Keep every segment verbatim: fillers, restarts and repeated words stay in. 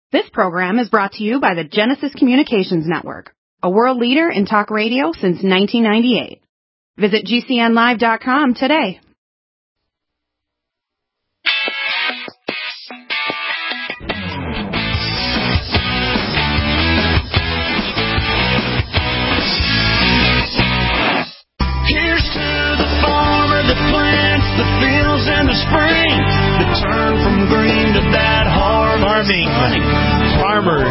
This program is brought to you by the Genesis Communications Network, a world leader in talk radio since nineteen ninety-eight. Visit G C N live dot com today. Here's to the farmer that plants the fields in the spring, that turn from green to that hard farming, farmers,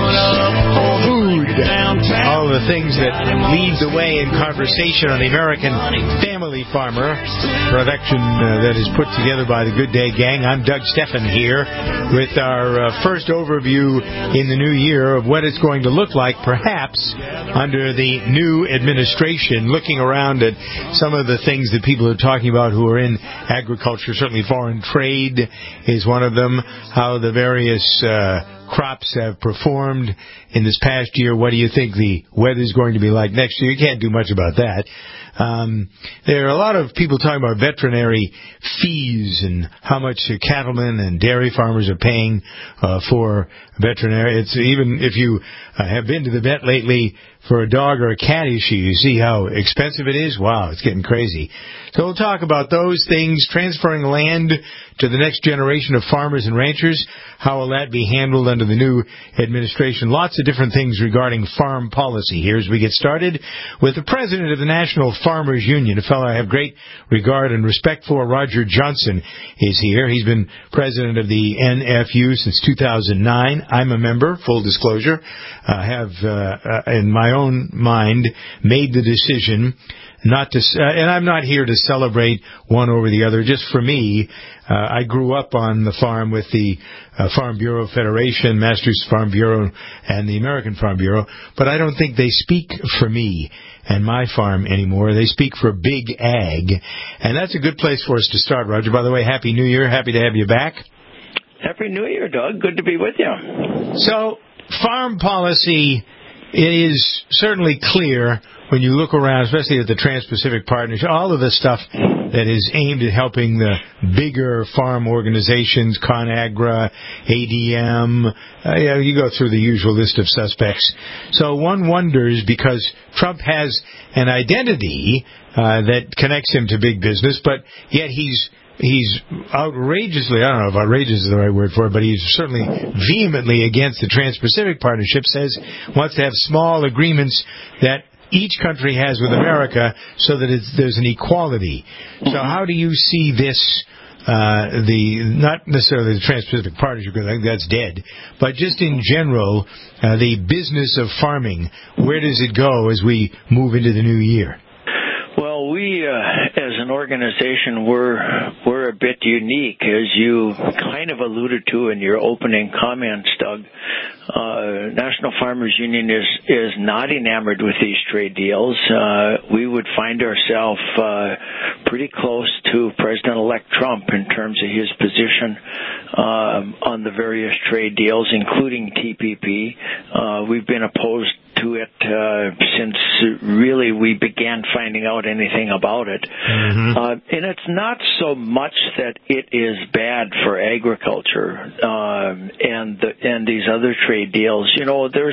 food, all the things that lead the way in conversation on the American Family Farmer production uh, that is put together by the Good Day Gang. I'm Doug Steffen here with our uh, first overview in the new year of what it's going to look like, perhaps, under the new administration, looking around at some of the things that people are talking about who are in agriculture. Certainly foreign trade is one of them, how the various uh, crops have performed in this past year. What do you think the weather is going to be like next year? You can't do much about that. Um, there are a lot of people talking about veterinary fees and how much cattlemen and dairy farmers are paying uh, for veterinary. It's even if you uh, have been to the vet lately for a dog or a cat issue, you see how expensive it is. Wow, it's getting crazy. So we'll talk about those things, transferring land to the next generation of farmers and ranchers. How will that be handled under the new administration? Lots of different things regarding farm policy here as we get started with the president of the National Farmers Union, a fellow I have great regard and respect for. Roger Johnson is here. He's been president of the N F U since two thousand nine. I'm a member, full disclosure. I have, uh, in my own mind, made the decision not to, uh, and I'm not here to celebrate one over the other. Just for me, uh, I grew up on the farm with the uh, Farm Bureau Federation, Masters Farm Bureau, and the American Farm Bureau, but I don't think they speak for me and my farm anymore. They speak for Big Ag, and that's a good place for us to start, Roger. By the way, Happy New Year. Happy to have you back. Happy New Year, Doug. Good to be with you. So, farm policy, it is certainly clear when you look around, especially at the Trans-Pacific Partnership, all of the stuff that is aimed at helping the bigger farm organizations, ConAgra, A D M, uh, you know, you go through the usual list of suspects. So one wonders, because Trump has an identity uh, that connects him to big business, but yet he's He's outrageously, I don't know if outrageous is the right word for it, but he's certainly vehemently against the Trans-Pacific Partnership, says wants to have small agreements that each country has with America so that it's, there's an equality. So how do you see this, uh, the not necessarily the Trans-Pacific Partnership, because I think that's dead, but just in general, uh, the business of farming, where does it go as we move into the new year? Well, we, uh, as an organization, we're we're a bit unique, as you kind of alluded to in your opening comments, Doug. Uh, National Farmers Union is is not enamored with these trade deals. Uh, we would find ourselves uh, pretty close to President-elect Trump in terms of his position um, on the various trade deals, including T P P. Uh, we've been opposed to it uh, since really we began finding out anything about it. Mm-hmm. Uh, and it's not so much that it is bad for agriculture um, and the, and these other trade deals. You know, there's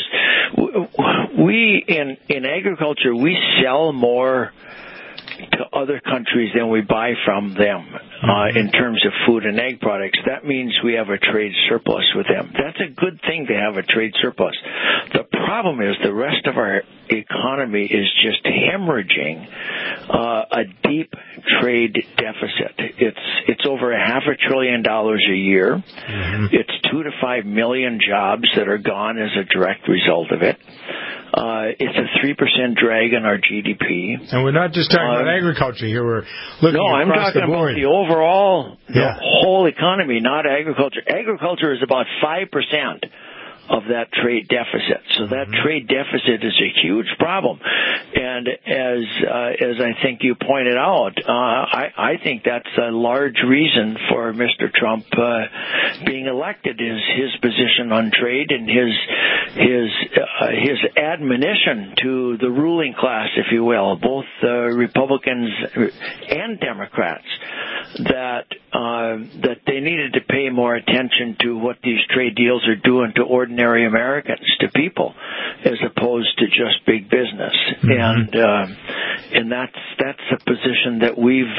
we in in agriculture we sell more to other countries than we buy from them uh, in terms of food and ag products. That means we have a trade surplus with them. That's a good thing to have a trade surplus. The problem is the rest of our economy is just hemorrhaging uh, a deep trade deficit. It's it's over a half a trillion dollars a year. Mm-hmm. It's two to five million jobs that are gone as a direct result of it. Uh, it's a three percent drag on our G D P. And we're not just talking uh, about agriculture here. We're looking no, I'm across talking the board. about the overall, yeah. the whole economy, not agriculture. Agriculture is about five percent of that trade deficit. So that mm-hmm. trade deficit is a huge problem. And as uh, as I think you pointed out, uh, I, I think that's a large reason for Mister Trump uh, being elected, is his position on trade and his his uh, his admonition to the ruling class, if you will, both uh, Republicans and Democrats, that uh, that they needed to pay more attention to what these trade deals are doing to ordinary Americans, to people, as opposed to just big business. Mm-hmm. And uh, and that's that's a position that we've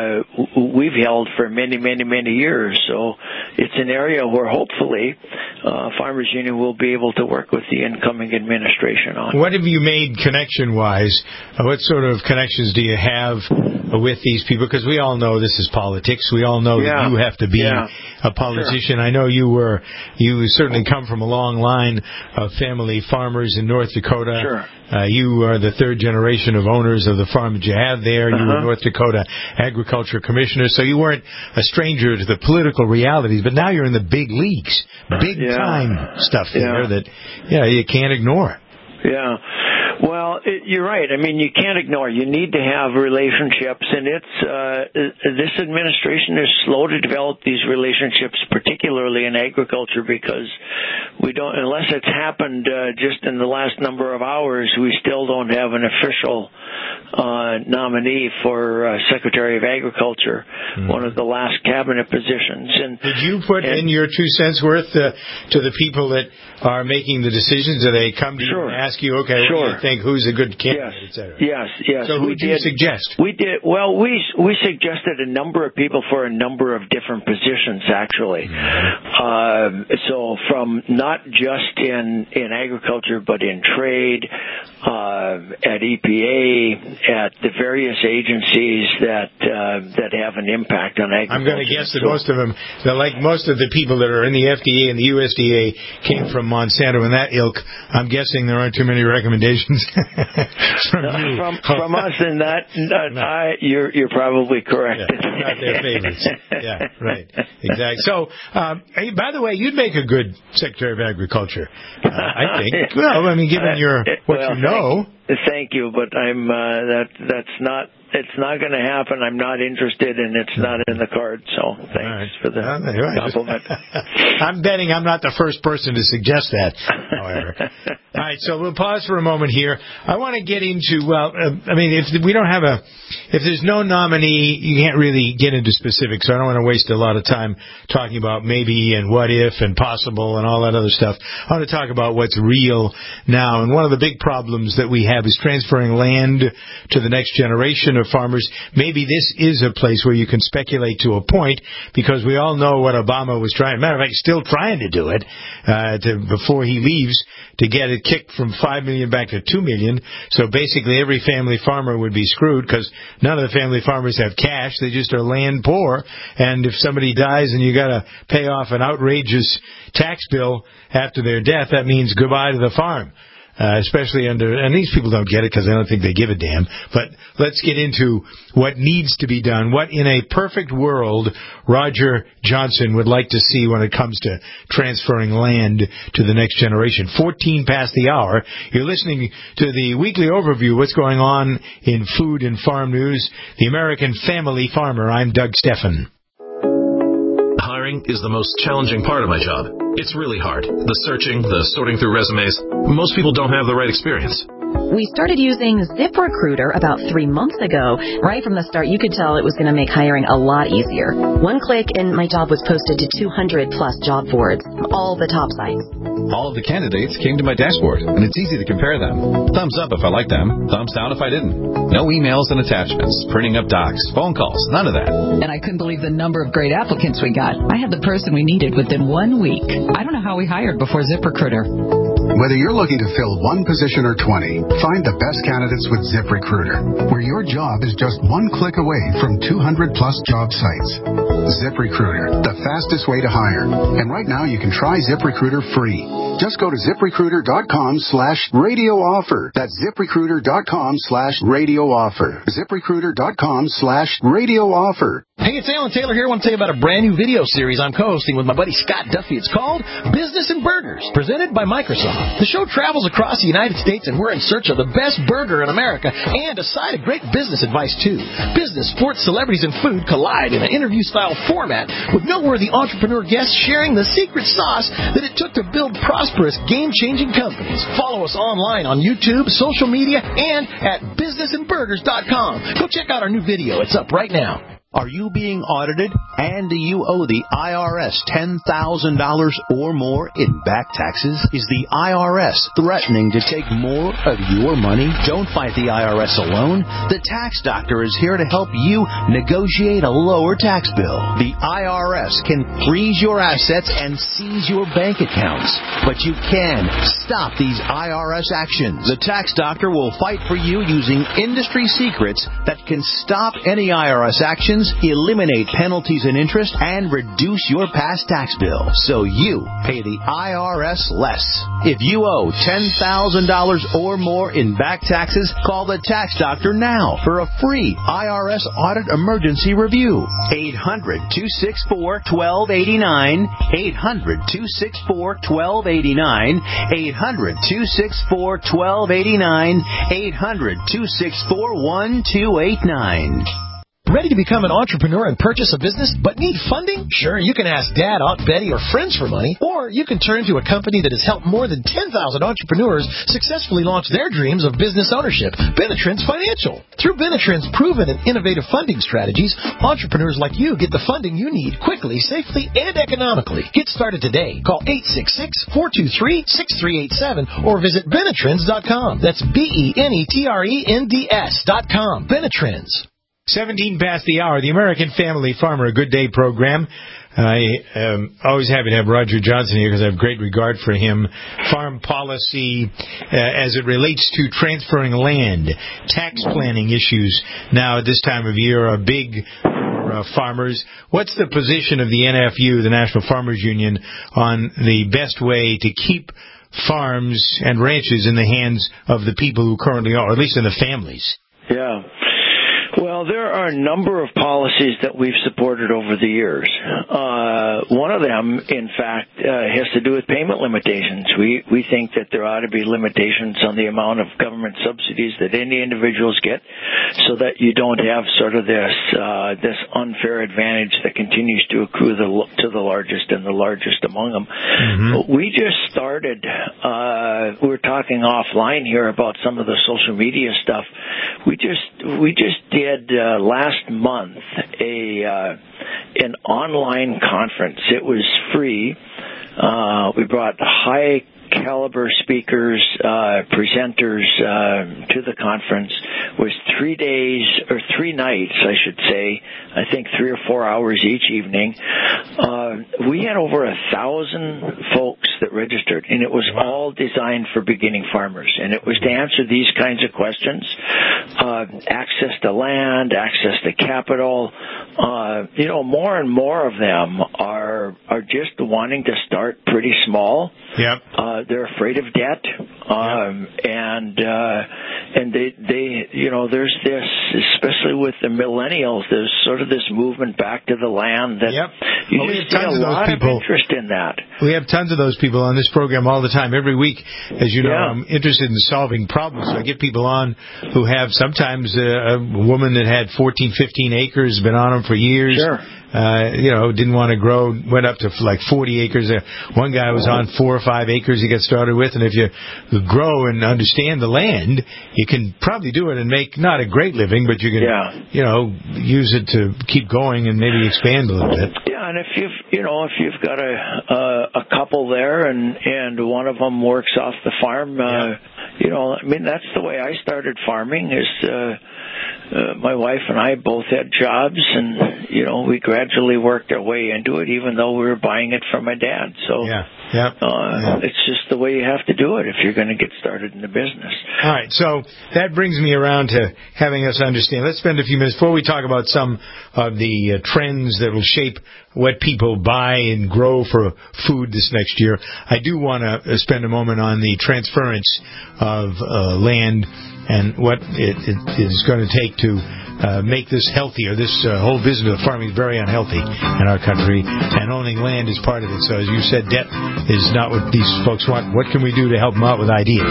uh, we've held for many, many, many years. So it's an area where hopefully uh, Farmers Union will be able to work with the incoming administration on. What have you made connection-wise? Uh, what sort of connections do you have with these people? Because we all know this is politics. We all know yeah. that you have to be yeah. a politician. Sure. I know you were, you certainly come from a long line of family farmers in North Dakota. Sure. Uh, you are the third generation of owners of the farm that you have there. You uh-huh. were North Dakota Agriculture Commissioner, so you weren't a stranger to the political realities. But now you're in the big leagues, big yeah. time stuff there yeah. that yeah you can't ignore. Yeah. Well, it, you're right. I mean, you can't ignore. You need to have relationships, and it's uh, this administration is slow to develop these relationships, particularly in agriculture, because we don't, unless it's happened uh, just in the last number of hours, we still don't have an official uh, nominee for uh, Secretary of Agriculture, mm-hmm. one of the last cabinet positions. And did you put and, in your two cents worth uh, to the people that are making the decisions? Do they come to sure. you and ask you, okay, sure. what do you think? Who's a good candidate, yes. et cetera? Yes, yes. So who we did you did, suggest? We did. Well, we we suggested a number of people for a number of different positions, actually. Mm-hmm. Uh, so from not just in in agriculture, but in trade, uh, at E P A, at the various agencies that uh, that have an impact on agriculture. I'm going to guess that so, most of them, that like most of the people that are in the F D A and the U S D A, came from Monsanto and that ilk. I'm guessing there aren't too many recommendations from no, you. From, from us in that, uh, no. I, you're you're probably correct. Yeah, not their favorites. Yeah, right. Exactly. So, um, hey, by the way, you'd make a good Secretary of Agriculture, uh, I think. Well, I mean, given your what well, you know. Thank, thank you, but I'm uh, that that's not. It's not going to happen. I'm not interested, and it's not in the cards. So thanks right. for the uh, right. compliment. I'm betting I'm not the first person to suggest that, however. All right, so we'll pause for a moment here. I want to get into, well, uh, I mean, if we don't have a, if there's no nominee, you can't really get into specifics, so I don't want to waste a lot of time talking about maybe and what if and possible and all that other stuff. I want to talk about what's real now, and one of the big problems that we have is transferring land to the next generation of farmers. Maybe this is a place where you can speculate to a point, because we all know what Obama was trying. Matter of fact, still trying to do it uh, to, before he leaves, to get it kicked from five million back to two million. So basically, every family farmer would be screwed, because none of the family farmers have cash. They just are land poor. And if somebody dies and you got to pay off an outrageous tax bill after their death, that means goodbye to the farm. Uh, especially under, and these people don't get it because they don't think they give a damn. But let's get into what needs to be done, what in a perfect world Roger Johnson would like to see when it comes to transferring land to the next generation. fourteen past the hour. You're listening to the weekly overview, what's going on in food and farm news. The American Family Farmer. I'm Doug Steffen. Hiring is the most challenging part of my job. It's really hard. The searching, the sorting through resumes. Most people don't have the right experience. We started using ZipRecruiter about three months ago. Right from the start, you could tell it was going to make hiring a lot easier. One click and my job was posted to two hundred plus job boards, all the top sites. All of the candidates came to my dashboard, and it's easy to compare them. Thumbs up if I liked them, thumbs down if I didn't. No emails and attachments, printing up docs, phone calls, none of that. And I couldn't believe the number of great applicants we got. I had the person we needed within one week. I don't know how we hired before ZipRecruiter. Whether you're looking to fill one position or twenty, find the best candidates with ZipRecruiter, where your job is just one click away from two hundred plus job sites. ZipRecruiter, the fastest way to hire. And right now you can try ZipRecruiter free. Just go to ZipRecruiter.com slash radio offer. That's ZipRecruiter.com slash radio offer. ZipRecruiter.com slash radio offer. Hey, it's Alan Taylor here. I want to tell you about a brand new video series I'm co-hosting with my buddy Scott Duffy. It's called Business and Burgers, presented by Microsoft. The show travels across the United States, and we're in search of the best burger in America and a side of great business advice, too. Business, sports, celebrities, and food collide in an interview-style format with noteworthy entrepreneur guests sharing the secret sauce that it took to build prosperous, game-changing companies. Follow us online on YouTube, social media, and at business and burgers dot com. Go check out our new video. It's up right now. Are you being audited and do you owe the I R S ten thousand dollars or more in back taxes? Is the I R S threatening to take more of your money? Don't fight the I R S alone. The Tax Doctor is here to help you negotiate a lower tax bill. The I R S can freeze your assets and seize your bank accounts, but you can stop these I R S actions. The Tax Doctor will fight for you using industry secrets that can stop any I R S actions, eliminate penalties and interest, and reduce your past tax bill so you pay the I R S less. If you owe ten thousand dollars or more in back taxes, call the Tax Doctor now for a free I R S audit emergency review. eight hundred, two six four, one two eight nine, eight hundred, two six four, one two eight nine, eight hundred, two six four, one two eight nine, eight hundred, two six four, one two eight nine. Ready to become an entrepreneur and purchase a business, but need funding? Sure, you can ask Dad, Aunt Betty, or friends for money, or you can turn to a company that has helped more than ten thousand entrepreneurs successfully launch their dreams of business ownership, Benetrends Financial. Through Benetrends' proven and innovative funding strategies, entrepreneurs like you get the funding you need quickly, safely, and economically. Get started today. Call eight six six, four two three, six three eight seven or visit Benetrends dot com. That's B E N E T R E N D S dot com. Benetrends. seventeen past the hour, the American Family Farmer, a good day program. I am always happy to have Roger Johnson here because I have great regard for him. Farm policy uh, as it relates to transferring land, tax planning issues now at this time of year are big for uh, farmers. What's the position of the N F U, the National Farmers Union, on the best way to keep farms and ranches in the hands of the people who currently are, or at least in the families? Yeah. Well, there are a number of policies that we've supported over the years. Uh, one of them, in fact, uh, has to do with payment limitations. We we think that there ought to be limitations on the amount of government subsidies that any individuals get, so that you don't have sort of this uh, this unfair advantage that continues to accrue the, to the largest and the largest among them. Mm-hmm. We just started. Uh, we were talking offline here about some of the social media stuff. We just we just did. Did uh, last month a uh, an online conference. It was free. Uh, we brought high caliber speakers, uh, presenters uh, to the conference. It was three days or three nights, I should say. I think three or four hours each evening. Uh, we had over a thousand folks that registered, and it was all designed for beginning farmers. And it was to answer these kinds of questions: uh, access to land, access to capital. Uh, you know, more and more of them are are just wanting to start pretty small. Yep. Uh, they're afraid of debt, um, yep. and uh, and they they you know there's this, especially with the millennials, there's sort of this movement back to the land that yep. you well, just see a lot of interest in that. We have tons of those people on this program all the time. Every week, as you know, yeah. I'm interested in solving problems. So I get people on who have sometimes uh, a woman that had fourteen, fifteen acres, been on them for years. Sure. Uh, you know, didn't want to grow, went up to like forty acres. Uh, one guy was on four or five acres he got started with, and if you grow and understand the land, you can probably do it and make not a great living, but you can, yeah. you know, use it to keep going and maybe expand a little bit. Yeah, and if you've, you know, if you've got a a, a couple there, and and one of them works off the farm, uh, yeah. you know, I mean, that's the way I started farming. Is uh, uh, my wife and I both had jobs, and you know, we gradually worked our way into it, even though we were buying it from my dad. So yeah, yeah, uh, yeah. it's just the way you have to do it if you're going to get started in the business. All right, so that brings me around to having us understand. Let's spend a few minutes before we talk about some of the uh, trends that will shape what people buy and grow for food this next year. I do want to spend a moment on the transference of uh, land and what it, it is going to take to uh, make this healthier. This uh, whole business of farming is very unhealthy in our country, and owning land is part of it. So as you said, debt is not what these folks want. What can we do to help them out with ideas?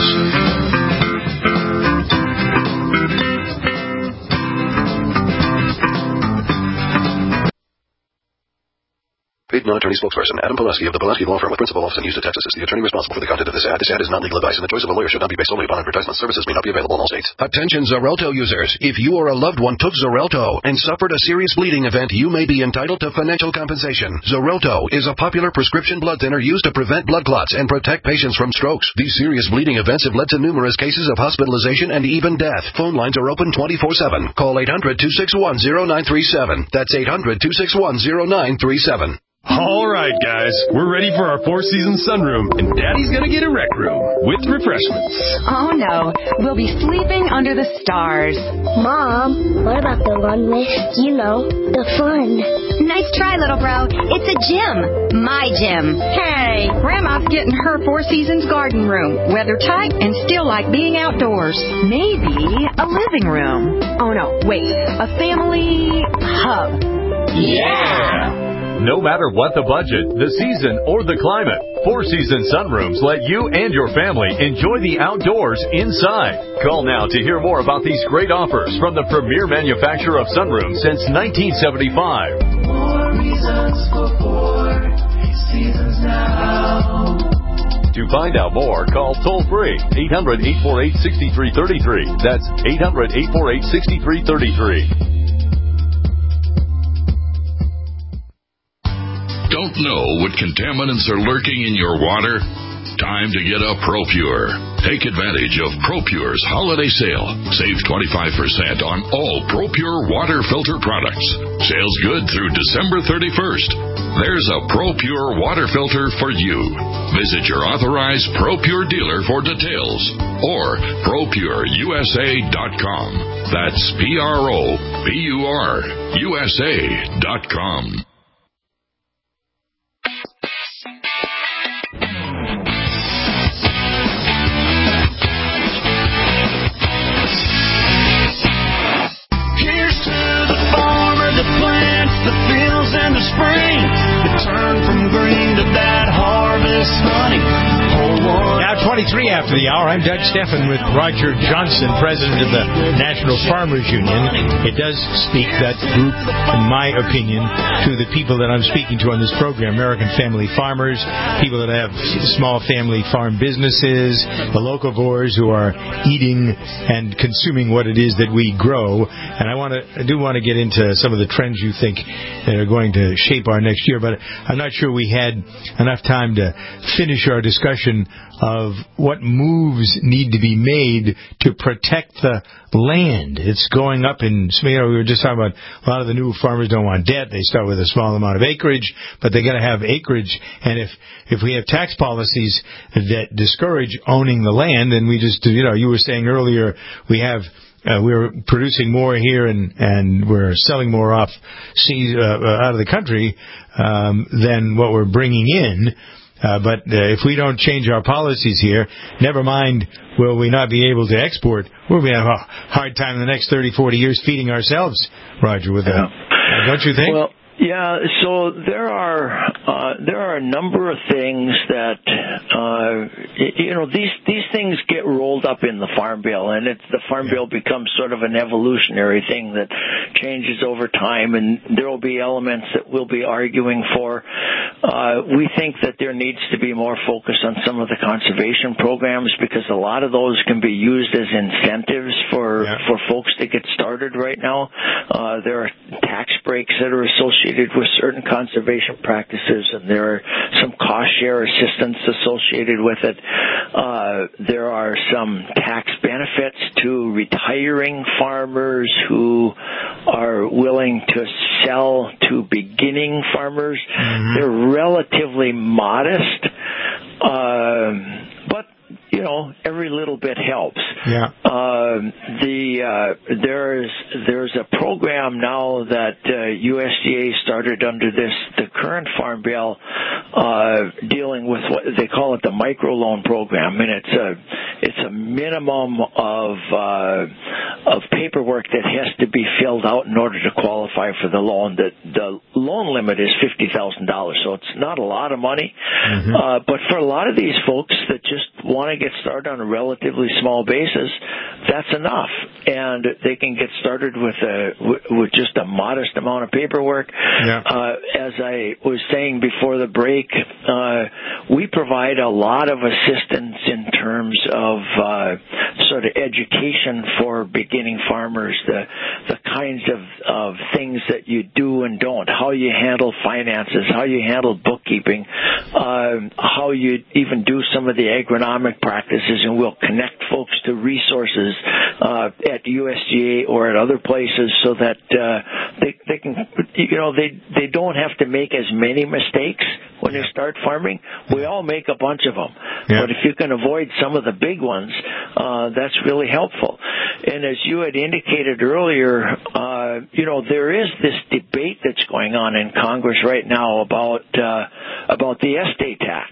League non-attorney spokesperson Adam Pileski of the Pileski Law Firm with principal office in Houston, Texas is the attorney responsible for the content of this ad. This ad is not legal advice, and the choice of a lawyer should not be based solely upon advertisement. Services may not be available in all states. Attention Xarelto users. If you or a loved one took Xarelto and suffered a serious bleeding event, you may be entitled to financial compensation. Xarelto is a popular prescription blood thinner used to prevent blood clots and protect patients from strokes. These serious bleeding events have led to numerous cases of hospitalization and even death. Phone lines are open twenty-four seven. Call eight hundred, two six one, zero nine three seven. That's eight hundred, two six one, zero nine three seven. All right, guys, we're ready for our Four Seasons sunroom, and Daddy's gonna get a rec room with refreshments. Oh, no. We'll be sleeping under the stars. Mom, what about the one with, you know, the fun? Nice try, little bro. It's a gym. My gym. Hey, Grandma's getting her Four Seasons garden room. Weather tight and still like being outdoors. Maybe a living room. Oh, no, wait. A family hub. Yeah! No matter what the budget, the season, or the climate, Four Seasons Sunrooms let you and your family enjoy the outdoors inside. Call now to hear more about these great offers from the premier manufacturer of sunrooms since nineteen seventy-five. More reasons for Four Seasons now. To find out more, call toll-free eight hundred, eight four eight, six three three three. That's eight hundred, eight four eight, six three three three. Don't know what contaminants are lurking in your water? Time to get a ProPure. Take advantage of ProPure's holiday sale. Save twenty-five percent on all ProPure water filter products. Sales good through December thirty-first. There's a ProPure water filter for you. Visit your authorized ProPure dealer for details or pro pure U S A dot com. That's P R O P U R U S A dot com. In the spring, the turn from green to that harvest honey. Now twenty-three after the hour. I'm Doug Steffen with Roger Johnson, president of the National Farmers Union. It does speak, that group, in my opinion, to the people that I'm speaking to on this program, American family farmers, people that have small family farm businesses, the locavores who are eating and consuming what it is that we grow. And I want to, I do want to get into some of the trends you think that are going to shape our next year, but I'm not sure we had enough time to finish our discussion of what moves need to be made to protect the land. It's going up in, you know, we were just talking about a lot of the new farmers don't want debt. They start with a small amount of acreage, but they got to have acreage. And if, if we have tax policies that discourage owning the land, then we just, you know, you were saying earlier, we have Uh, we're producing more here and, and we're selling more off seas, uh, out of the country um, than what we're bringing in. Uh, but uh, if we don't change our policies here, never mind will we not be able to export, we'll be having a hard time in the next thirty, forty years feeding ourselves, Roger, with that. Yeah. Don't you think? Well, yeah, so there are uh, there are a number of things that uh, you know these these things get rolled up in the Farm Bill, and it's the Farm Bill becomes sort of an evolutionary thing that changes over time, and there will be elements that we'll be arguing for. Uh, we think that there needs to be more focus on some of the conservation programs because a lot of those can be used as incentives for yeah. for folks to get started right now. Uh, there are tax breaks that are associated with certain conservation practices, and there are some cost share assistance associated with it. Uh, there are some tax benefits to retiring farmers who are willing to sell to beginning farmers. Mm-hmm. They're relatively modest, uh, but you know, every little bit helps. Yeah. Uh, the uh, there's there's a program now that uh, U S D A started under this the current Farm Bill, uh, dealing with what they call it the microloan program, and it's a it's a minimum of uh, of paperwork that has to be filled out in order to qualify for the loan. The, the loan limit is fifty thousand dollars, so it's not a lot of money. Mm-hmm. Uh, but for a lot of these folks that just want to get started on a relatively small basis, that's enough, and they can get started with a with just a modest amount of paperwork. Yeah. Uh, as I was saying before the break, uh, we provide a lot of assistance in terms of uh, sort of education for beginning farmers, the the kinds of, of things that you do and don't, how you handle finances, how you handle bookkeeping, uh, how you even do some of the agronomic practices, and we'll connect folks to resources uh, at U S G A or at other places so that uh, they they can, you know, they they don't have to make as many mistakes when they start farming. We all make a bunch of them, yeah. But if you can avoid some of the big ones, uh, that's really helpful. And as you had indicated earlier, uh, you know, there is this debate that's going on in Congress right now about uh, about the estate tax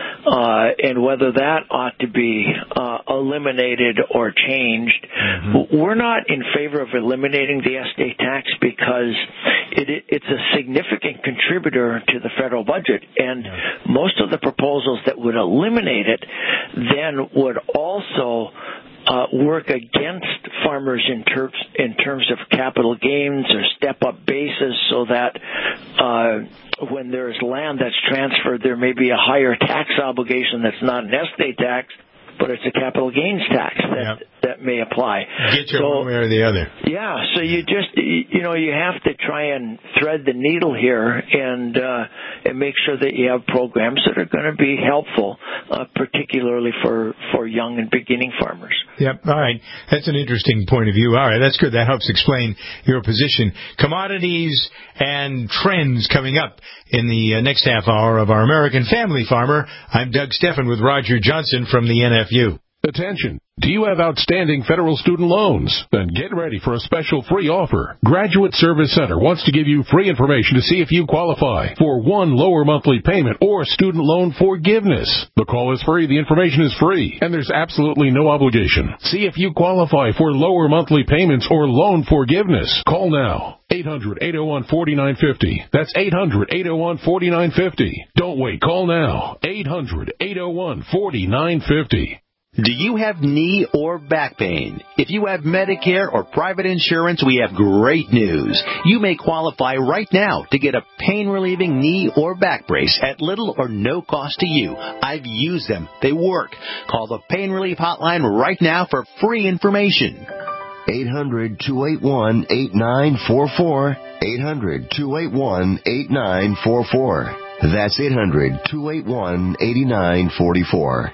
uh, and whether that ought to be uh, eliminated or changed. Mm-hmm. We're not in favor of eliminating the estate tax because it, it, it's a significant contributor to the federal budget, and yeah. most of the proposals that would eliminate it then would also Uh, work against farmers in terms in terms of capital gains or step-up basis, so that uh, when there's land that's transferred, there may be a higher tax obligation that's not an estate tax, but it's a capital gains tax that yep. that may apply. Get you so, one way or the other. Yeah, so you just you know you have to try and thread the needle here and uh, and make sure that you have programs that are going to be helpful, uh, particularly for for young and beginning farmers. Yep. All right. That's an interesting point of view. All right. That's good. That helps explain your position. Commodities and trends coming up in the uh, next half hour of our American Family Farmer. I'm Doug Steffen with Roger Johnson from the N F U. Attention. Do you have outstanding federal student loans? Then get ready for a special free offer. Graduate Service Center wants to give you free information to see if you qualify for one lower monthly payment or student loan forgiveness. The call is free, the information is free, and there's absolutely no obligation. See if you qualify for lower monthly payments or loan forgiveness. Call now. eight hundred, eight oh one, four nine five oh. That's eight hundred, eight oh one, four nine five oh. Don't wait. Call now. eight hundred, eight oh one, four nine five oh. Do you have knee or back pain? If you have Medicare or private insurance, we have great news. You may qualify right now to get a pain-relieving knee or back brace at little or no cost to you. I've used them. They work. Call the Pain Relief Hotline right now for free information. eight hundred, two eight one, eight nine four four. eight hundred, two eight one, eight nine four four. That's eight hundred, two eight one, eight nine four four.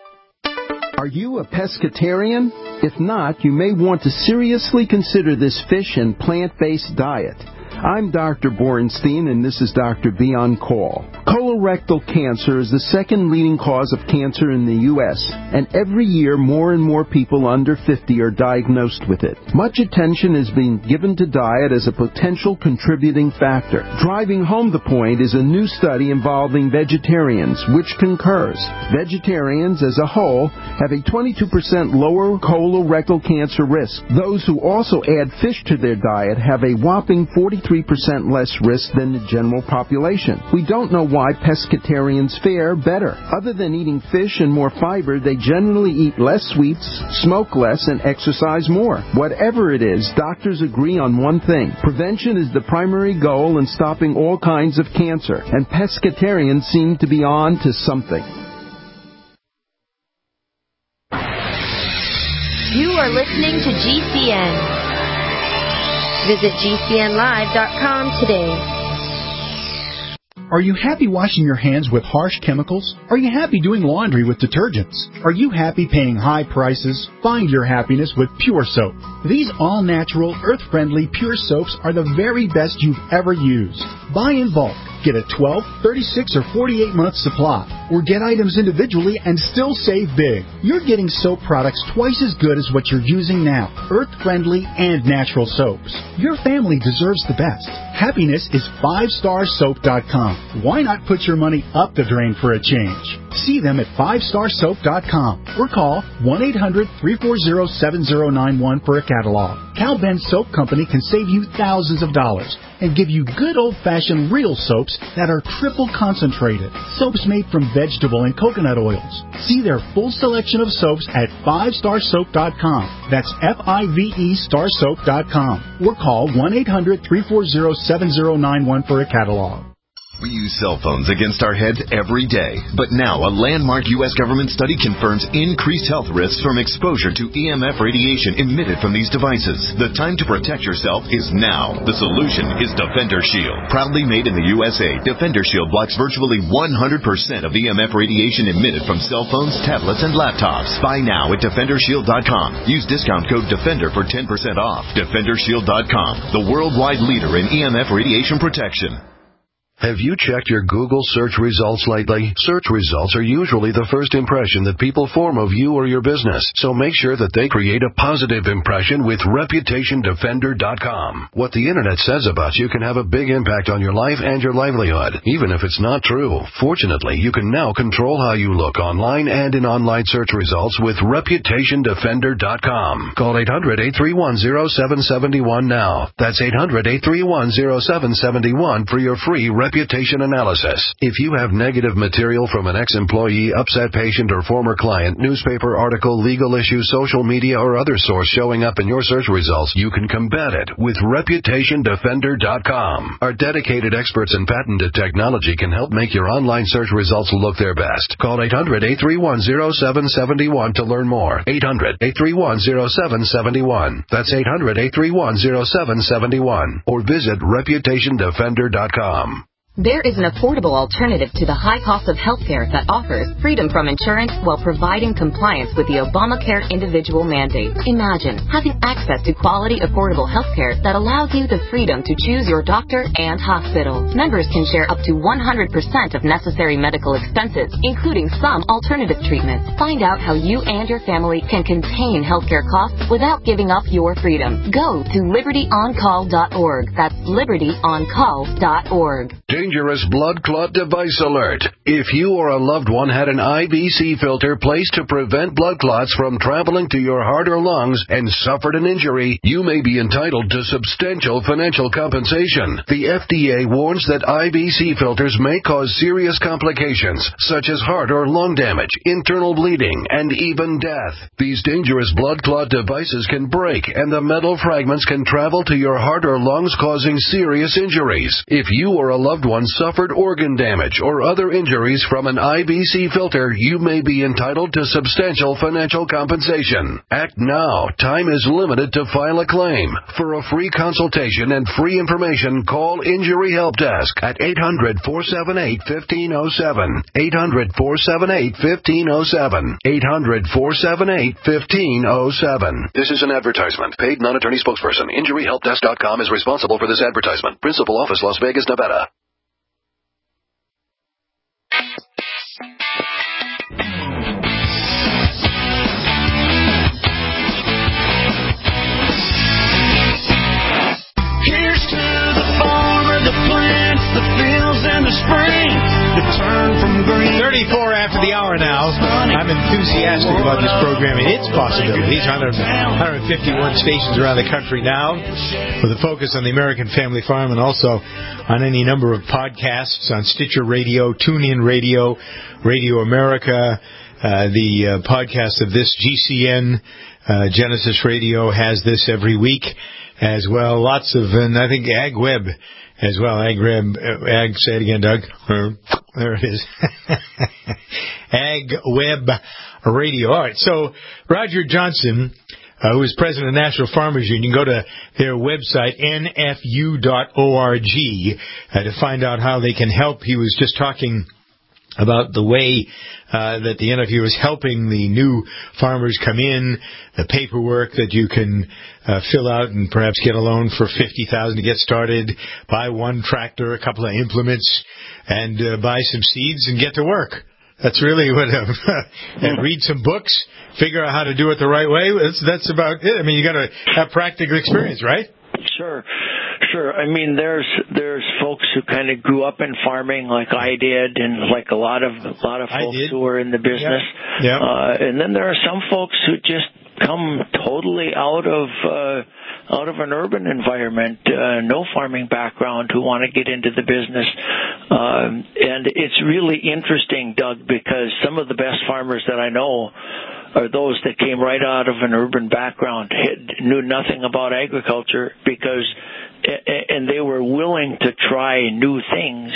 Are you a pescatarian? If not, you may want to seriously consider this fish and plant-based diet. I'm Doctor Borenstein, and this is Doctor B on Call. Colorectal cancer is the second leading cause of cancer in the U S, and every year more and more people under fifty are diagnosed with it. Much attention is being given to diet as a potential contributing factor. Driving home the point is a new study involving vegetarians, which concurs. Vegetarians as a whole have a twenty-two percent lower colorectal cancer risk. Those who also add fish to their diet have a whopping forty-three percent less risk than the general population. We don't know why pescatarians fare better. Other than eating fish and more fiber, they generally eat less sweets, smoke less, and exercise more. Whatever it is, doctors agree on one thing. Prevention is the primary goal in stopping all kinds of cancer, and pescatarians seem to be on to something. You are listening to G C N. Visit G C N live dot com today. Are you happy washing your hands with harsh chemicals? Are you happy doing laundry with detergents? Are you happy paying high prices? Find your happiness with Pure Soap. These all-natural, earth-friendly Pure Soaps are the very best you've ever used. Buy in bulk. Get a twelve, thirty-six, or forty-eight month supply, or get items individually and still save big. You're getting soap products twice as good as what you're using now, earth-friendly and natural soaps. Your family deserves the best. Happiness is five star soap dot com. Why not put your money up the drain for a change? See them at five star soap dot com or call one eight hundred, three four zero, seven zero nine one for a catalog. Cal Ben Soap Company can save you thousands of dollars and give you good old-fashioned real soaps that are triple concentrated. Soaps made from vegetable and coconut oils. See their full selection of soaps at five star soap dot com. That's F I V E star soap dot com. Or call one eight hundred, three four zero, seven zero nine one for a catalog. We use cell phones against our heads every day, but now a landmark U S government study confirms increased health risks from exposure to E M F radiation emitted from these devices. The time to protect yourself is now. The solution is Defender Shield. Proudly made in the U S A, Defender Shield blocks virtually one hundred percent of E M F radiation emitted from cell phones, tablets, and laptops. Buy now at defender shield dot com. Use discount code DEFENDER for ten percent off. defender shield dot com, the worldwide leader in E M F radiation protection. Have you checked your Google search results lately? Search results are usually the first impression that people form of you or your business, so make sure that they create a positive impression with reputation defender dot com. What the internet says about you can have a big impact on your life and your livelihood, even if it's not true. Fortunately, you can now control how you look online and in online search results with reputation defender dot com. Call eight hundred, eight three one, zero seven seven one now. That's eight hundred, eight three one, zero seven seven one for your free reputation analysis. If you have negative material from an ex-employee, upset patient, or former client, newspaper article, legal issue, social media, or other source showing up in your search results, you can combat it with reputation defender dot com. Our dedicated experts in patented technology can help make your online search results look their best. Call eight hundred, eight three one, zero seven seven one to learn more. eight hundred, eight three one, zero seven seven one. That's eight hundred, eight three one, zero seven seven one. Or visit reputation defender dot com. There is an affordable alternative to the high cost of healthcare that offers freedom from insurance while providing compliance with the Obamacare individual mandate. Imagine having access to quality, affordable healthcare that allows you the freedom to choose your doctor and hospital. Members can share up to one hundred percent of necessary medical expenses, including some alternative treatments. Find out how you and your family can contain healthcare costs without giving up your freedom. Go to liberty on call dot org. That's liberty on call dot org. Dangerous blood clot device alert. If you or a loved one had an I V C filter placed to prevent blood clots from traveling to your heart or lungs and suffered an injury, you may be entitled to substantial financial compensation. The F D A warns that I V C filters may cause serious complications, such as heart or lung damage, internal bleeding, and even death. These dangerous blood clot devices can break, and the metal fragments can travel to your heart or lungs, causing serious injuries. If you or a loved one suffered organ damage or other injuries from an I V C filter, you may be entitled to substantial financial compensation. Act now. Time is limited to file a claim. For a free consultation and free information, call Injury Help Desk at eight hundred, four seven eight, one five zero seven. eight hundred, four seven eight, one five zero seven. eight hundred, four seven eight, one five zero seven. This is an advertisement. Paid non-attorney spokesperson. Injury Help Desk dot com is responsible for this advertisement. Principal office, Las Vegas, Nevada. Here's to the farmer, the plants, the fields, and the spring. The turn from green. thirty-four after the hour now. I'm enthusiastic about this program and its possibilities. one hundred fifty-one stations around the country now, with a focus on the American family farm, and also on any number of podcasts on Stitcher Radio, TuneIn Radio, Radio America. Uh, the uh, podcast of this G C N, uh, Genesis Radio, has this every week as well. Lots of, and I think AgWeb as well. AgWeb, uh, Ag, say it again, Doug. There it is. AgWeb Radio. All right, so Roger Johnson, uh, who is president of National Farmers Union, go to their website, N F U dot org, uh, to find out how they can help. He was just talking about the way uh, that the N F U is helping the new farmers come in, the paperwork that you can uh, fill out and perhaps get a loan for fifty thousand dollars to get started, buy one tractor, a couple of implements, and uh, buy some seeds and get to work. That's really what, uh, and read some books, figure out how to do it the right way. That's, that's about it. I mean, you got to have practical experience, right? Sure. Sure. I mean, there's there's folks who kind of grew up in farming like I did, and like a lot of a lot of folks who are in the business. Yeah. Yeah. Uh, and then there are some folks who just come totally out of uh, out of an urban environment, uh, no farming background, who want to get into the business. Um, and it's really interesting, Doug, because some of the best farmers that I know are those that came right out of an urban background, had, knew nothing about agriculture, because and they were willing to try new things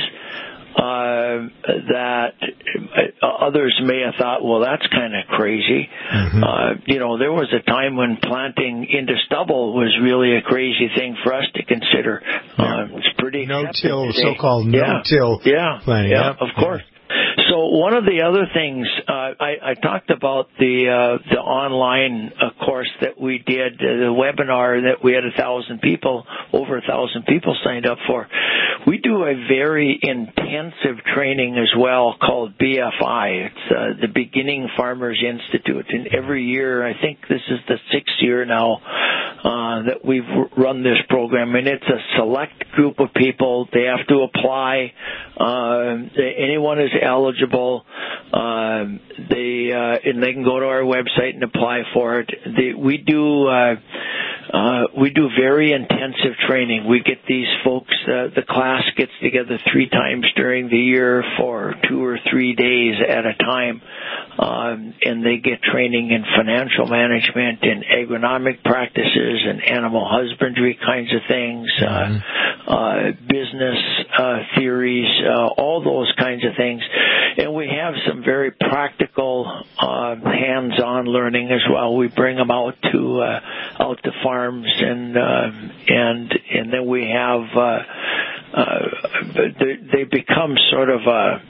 uh, that others may have thought, well, that's kind of crazy. Mm-hmm. Uh, you know, there was a time when planting into stubble was really a crazy thing for us to consider. Yeah. Uh, it's pretty no-till, so-called no-till yeah. planting. Yeah, yeah, of course. So one of the other things, uh, I, I talked about the uh, the online uh, course that we did, uh, the webinar that we had a thousand people, over a thousand people signed up for. We do a very intensive training as well called B F I. It's uh, the Beginning Farmers Institute, and every year, I think this is the sixth year now uh, that we've run this program, and it's a select group of people. They have to apply. Uh, anyone is eligible. Uh, they uh, and they can go to our website and apply for it. They, we do uh, uh, we do very intensive training. We get these folks. Uh, the class gets together three times during the year for two or three days at a time, um, and they get training in financial management, in agronomic practices, and animal husbandry kinds of things, mm-hmm. uh, uh, business uh, theories, uh, all those kinds of things. And we have some very practical, uh, hands-on learning as well. We bring them out to uh, out to farms, and uh, and and then we have uh, uh, they, they become sort of a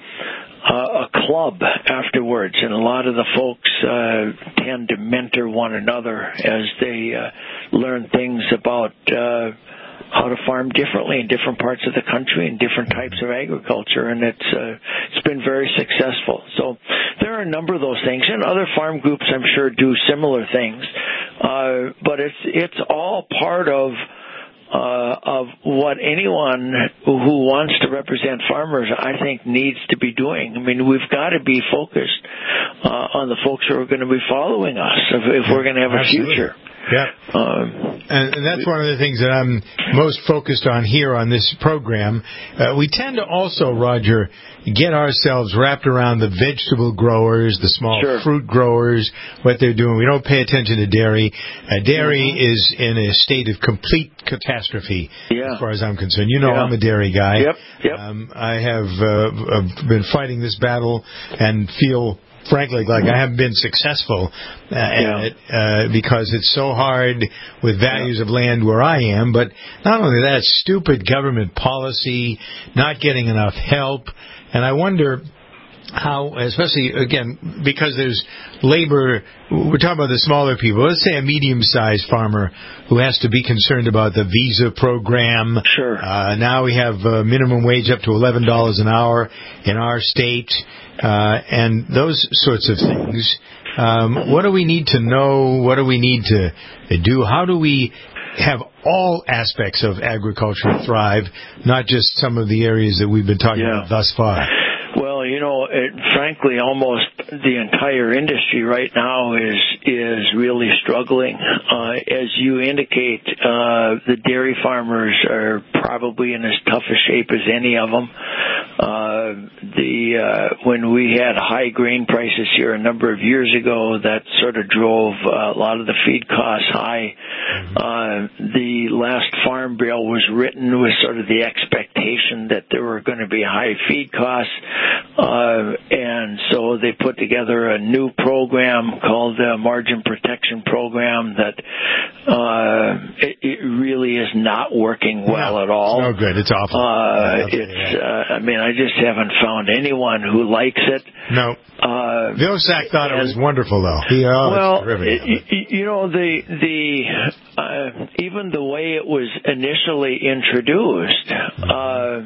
a club afterwards, and a lot of the folks uh, tend to mentor one another as they uh, learn things about Uh, how to farm differently in different parts of the country and different types of agriculture, and it's uh, it's been very successful. So there are a number of those things, and other farm groups, I'm sure, do similar things. Uh, but it's it's all part of uh, of what anyone who wants to represent farmers, I think, needs to be doing. I mean, we've got to be focused uh, on the folks who are going to be following us if, if we're going to have a Absolutely. future. Yeah. Um, and, and that's one of the things that I'm most focused on here on this program. Uh, we tend to also, Roger, get ourselves wrapped around the vegetable growers, the small sure. fruit growers, what they're doing. We don't pay attention to dairy. Uh, dairy mm-hmm. is in a state of complete catastrophe, yeah. as far as I'm concerned. You know, yeah. I'm a dairy guy. Yep. Yep. Um, I have uh, been fighting this battle and feel frankly, like I haven't been successful uh, yeah. at it uh, because it's so hard with values yeah. of land where I am. But not only that, stupid government policy, not getting enough help, and I wonder how, especially, again, because there's labor, we're talking about the smaller people. Let's say a medium-sized farmer who has to be concerned about the visa program. Sure. Uh, now we have uh, minimum wage up to eleven dollars an hour in our state, uh, and those sorts of things. Um, what do we need to know? What do we need to do? How do we have all aspects of agriculture thrive, not just some of the areas that we've been talking yeah. about thus far? Well, you know, it, frankly, almost the entire industry right now is is really struggling. Uh, as you indicate, uh, the dairy farmers are probably in as tough a shape as any of them. Uh, the uh, when we had high grain prices here a number of years ago, that sort of drove uh, a lot of the feed costs high. Uh, the last Farm Bill was written with sort of the expectation that there were going to be high feed costs, uh, and so they put together a new program called the Margin Protection Program that uh, it, it really is not working well no, at all. It's no good. It's awful. Uh, it's. Uh, I mean, I just haven't found anyone who likes it. No. Uh, Bill Sack thought and, it was wonderful, though. He, oh, well, it's it, you know, the the uh, even the way it was initially introduced. Uh,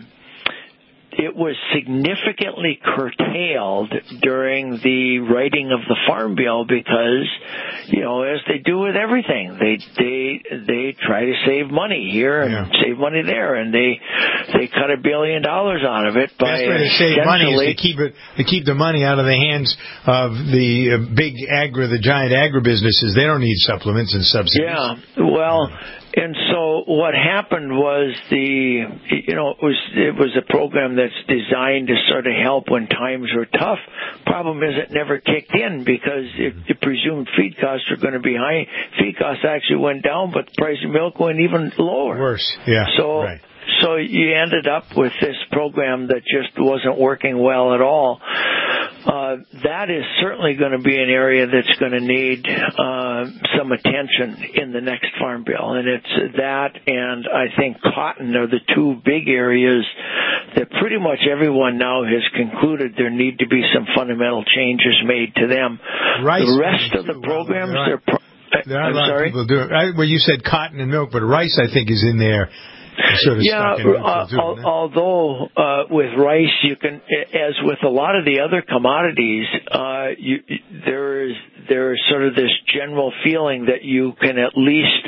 It was significantly curtailed during the writing of the Farm Bill because, you know, as they do with everything, they they they try to save money here and yeah. save money there, and they they cut a billion dollars out of it by best way to save money is to keep it to keep the money out of the hands of the uh, big agri, the giant agribusinesses. They don't need supplements and subsidies. Yeah, well. And so what happened was the, you know, it was it was a program that's designed to sort of help when times were tough. Problem is it never kicked in because it, the presumed feed costs are going to be high. Feed costs actually went down, but the price of milk went even lower. Worse, yeah. So, right. so you ended up with this program that just wasn't working well at all. Uh, that is certainly going to be an area that's going to need uh, some attention in the next Farm Bill. And it's that and I think cotton are the two big areas that pretty much everyone now has concluded there need to be some fundamental changes made to them. Rice the rest of the programs, well, there are, they're pro- there are I'm a lot sorry? of people doing. I, well, you said cotton and milk, but rice I think is in there. Sort of yeah, uh, too, al- although uh, with rice, you can, as with a lot of the other commodities, uh, you, there is there is sort of this general feeling that you can at least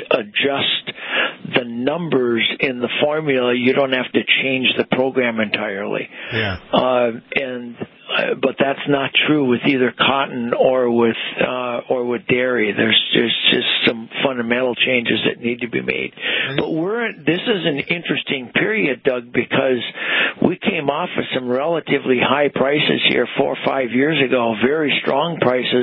adjust the numbers in the formula. You don't have to change the program entirely. Yeah. Uh, and uh, but that's not true with either cotton or with uh, or with dairy. There's there's just some fundamental changes that need to be made. But we're this is an interesting period, Doug, because we came off of some relatively high prices here four or five years ago, very strong prices,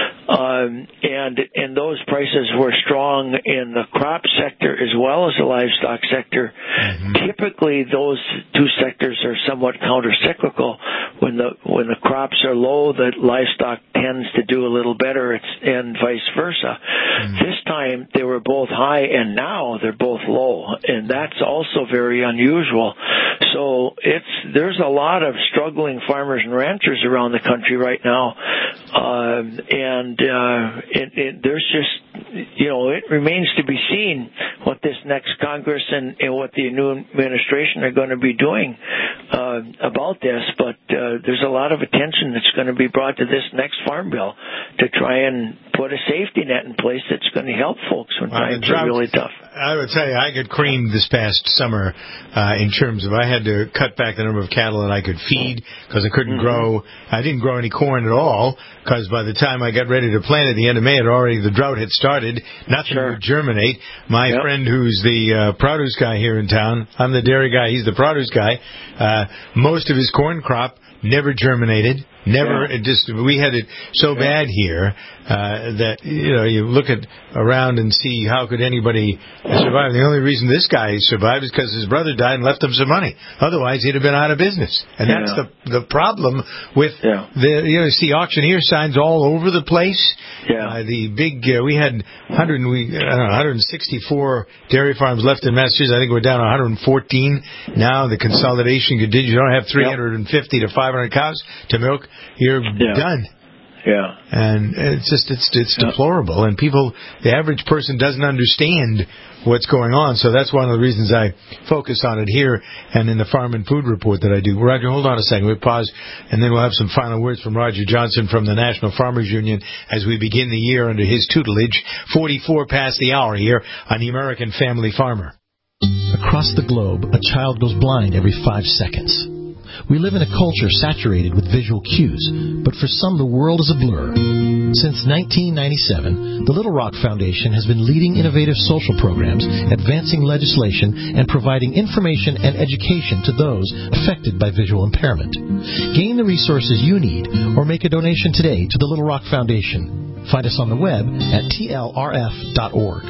um, and and those prices were strong in the crop sector as well as the livestock sector. Mm-hmm. Typically, those two sectors are somewhat countercyclical. When the when the crops are low, the livestock tends to do a little better, it's, and vice versa. Mm-hmm. This time they were both high, and now they're both low, and that's also very unusual. So it's there's a lot of struggling farmers and ranchers around the country right now, uh, and uh, it, it, there's just you know it remains to be seen what this next Congress and, and what the new administration are going to be doing uh, about this. But uh, there's a lot of attention that's going to be brought to this next Farm Bill to try and put a safety net in place that's going to help folks when well, times are really tough. I would tell you, I got creamed this past summer uh, in terms of I had to cut back the number of cattle that I could feed because I couldn't mm-hmm. grow. I didn't grow any corn at all because by the time I got ready to plant at the end of May, it already the drought had started. Nothing sure. would germinate. My yep. friend, who's the uh, produce guy here in town, I'm the dairy guy. He's the produce guy. Uh, most of his corn crop never germinated. Never, yeah. it just we had it so bad here uh, that you know you look at around and see how could anybody survive. The only reason this guy survived is because his brother died and left him some money. Otherwise, he'd have been out of business. And yeah. that's the the problem with yeah. the you know you see auctioneer signs all over the place. Yeah, uh, the big uh, we had one hundred we I don't know, one hundred sixty-four dairy farms left in Massachusetts. I think we're down to one hundred fourteen now. The consolidation continues. You don't have three hundred fifty yep. to five hundred cows to milk. You're yeah. done. Yeah. And it's just, it's it's yeah. deplorable. And people, the average person doesn't understand what's going on. So that's one of the reasons I focus on it here and in the Farm and Food Report that I do. Roger, hold on a second. We'll pause, and then we'll have some final words from Roger Johnson from the National Farmers Union as we begin the year under his tutelage. forty-four past the hour here on the American Family Farmer. Across the globe, a child goes blind every five seconds. We live in a culture saturated with visual cues, but for some the world is a blur. Since nineteen ninety-seven, the Little Rock Foundation has been leading innovative social programs, advancing legislation, and providing information and education to those affected by visual impairment. Gain the resources you need or make a donation today to the Little Rock Foundation. Find us on the web at T L R F dot org.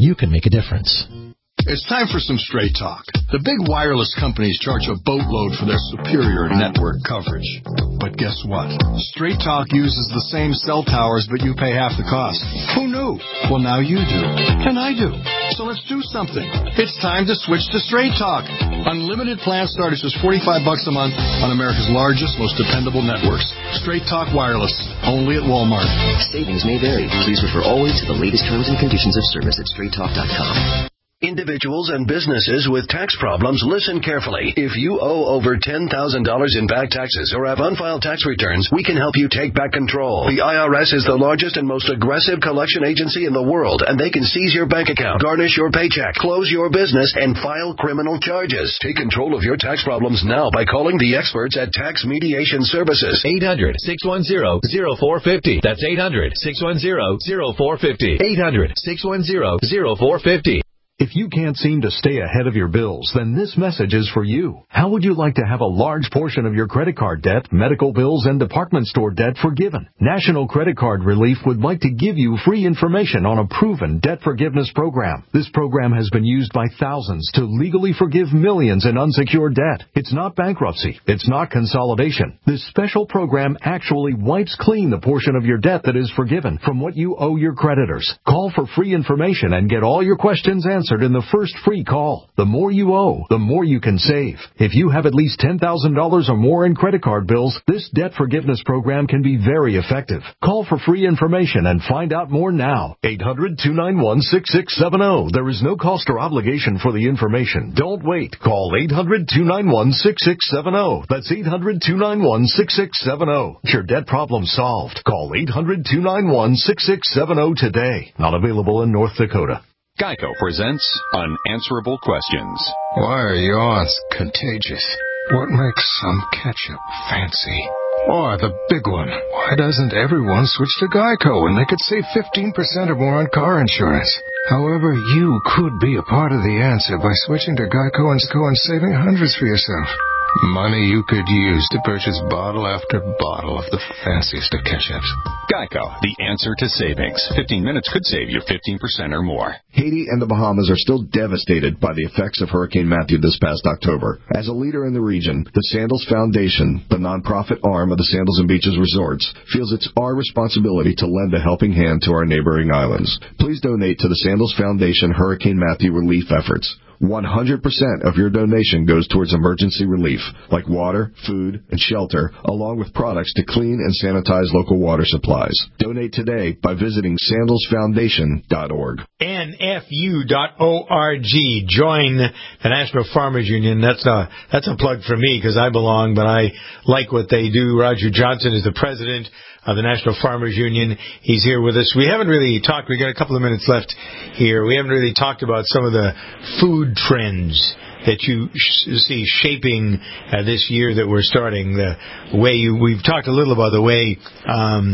you can make a difference. It's time for some straight talk. The big wireless companies charge a boatload for their superior network coverage. But guess what? Straight Talk uses the same cell towers, but you pay half the cost. Who knew? Well, now you do. And I do. So let's do something. It's time to switch to Straight Talk. Unlimited plans start at just forty-five bucks a month on America's largest, most dependable networks. Straight Talk Wireless. Only at Walmart. Savings may vary. Please refer always to the latest terms and conditions of service at straight talk dot com. Individuals and businesses with tax problems, listen carefully. If you owe over ten thousand dollars in back taxes or have unfiled tax returns, we can help you take back control. The I R S is the largest and most aggressive collection agency in the world, and they can seize your bank account, garnish your paycheck, close your business, and file criminal charges. Take control of your tax problems now by calling the experts at Tax Mediation Services. eight hundred, six one zero, zero four five zero. That's eight hundred, six one zero, zero four five zero. eight hundred, six one zero, zero four five zero. If you can't seem to stay ahead of your bills, then this message is for you. How would you like to have a large portion of your credit card debt, medical bills, and department store debt forgiven? National Credit Card Relief would like to give you free information on a proven debt forgiveness program. This program has been used by thousands to legally forgive millions in unsecured debt. It's not bankruptcy. It's not consolidation. This special program actually wipes clean the portion of your debt that is forgiven from what you owe your creditors. Call for free information and get all your questions answered in the first free call. The more you owe, the more you can save. If you have at least ten thousand dollars or more in credit card bills, this debt forgiveness program can be very effective. Call for free information and find out more now. eight hundred, two nine one, six six seven zero. There is no cost or obligation for the information. Don't wait. Call eight hundred, two nine one, six six seven zero. That's eight hundred, two nine one, six six seven zero. Get your debt problem solved. Call eight hundred, two nine one, six six seven zero today. Not available in North Dakota. Geico presents Unanswerable Questions. Why are yawns contagious? What makes some ketchup fancy? Or the big one, why doesn't everyone switch to Geico when they could save fifteen percent or more on car insurance? However, you could be a part of the answer by switching to Geico and go and saving hundreds for yourself. Money you could use to purchase bottle after bottle of the fanciest of ketchups. Geico, the answer to savings. fifteen minutes could save you fifteen percent or more. Haiti and the Bahamas are still devastated by the effects of Hurricane Matthew this past October. As a leader in the region, the Sandals Foundation, the nonprofit arm of the Sandals and Beaches Resorts, feels it's our responsibility to lend a helping hand to our neighboring islands. Please donate to the Sandals Foundation Hurricane Matthew relief efforts. one hundred percent of your donation goes towards emergency relief, like water, food, and shelter, along with products to clean and sanitize local water supplies. Donate today by visiting sandals foundation dot org. N F U dot org. Join the National Farmers Union. That's a, that's a plug for me because I belong, but I like what they do. Roger Johnson is the president of the National Farmers Union. He's here with us. We haven't really talked. We got a couple of minutes left here. We haven't really talked about some of the food trends that you sh- see shaping uh, this year that we're starting. The way you, we've talked a little about the way um,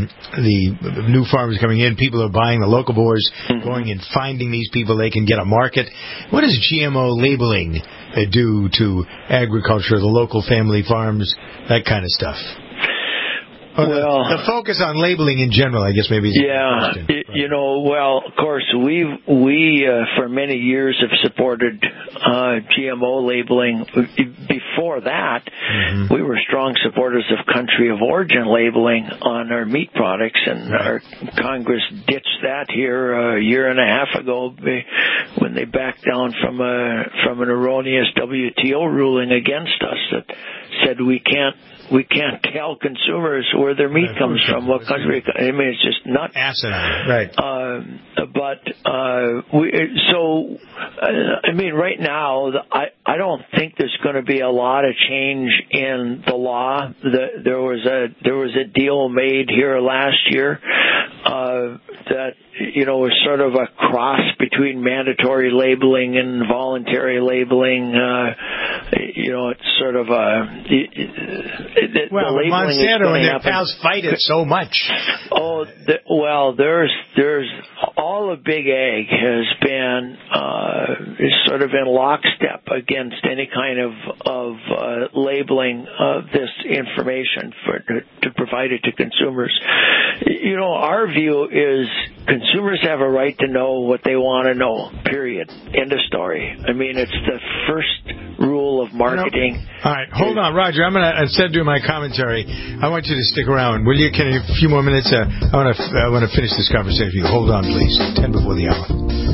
the new farmers coming in, people are buying the local boars, going and finding these people. They can get a market. What does G M O labeling uh, do to agriculture, the local family farms, that kind of stuff? Well, the, the focus on labeling in general, I guess, maybe is yeah, the question. It, you know, well, of course, we we uh, for many years have supported uh, G M O labeling. Before that, mm-hmm. we were strong supporters of country of origin labeling on our meat products, and right. our Congress ditched that here a year and a half ago when they backed down from a from an erroneous W T O ruling against us that said we can't. We can't tell consumers where their meat right, comes from, what country. I mean, it's just not asinine, right? Uh, but uh, we, so, uh, I mean, right now, the, I I don't think there's going to be a lot of change in the law. The, there was a there was a deal made here last year uh, that you know was sort of a cross between mandatory labeling and voluntary labeling. Uh, you know, it's sort of a. The, well, the Monsanto and their pals fight it so much. Oh, the, well, there's there's all of Big Ag has been uh, is sort of in lockstep against any kind of of uh, labeling of this information for to, to provide it to consumers. You know, our view is consumers have a right to know what they want to know, period. End of story. I mean, it's the first rule of marketing. All right, hold on, Roger. I'm going to, instead of doing my commentary, I want you to stick around. Will you? Can you, a few more minutes? Uh, I want to I want to finish this conversation. Hold on, please. Ten before the hour.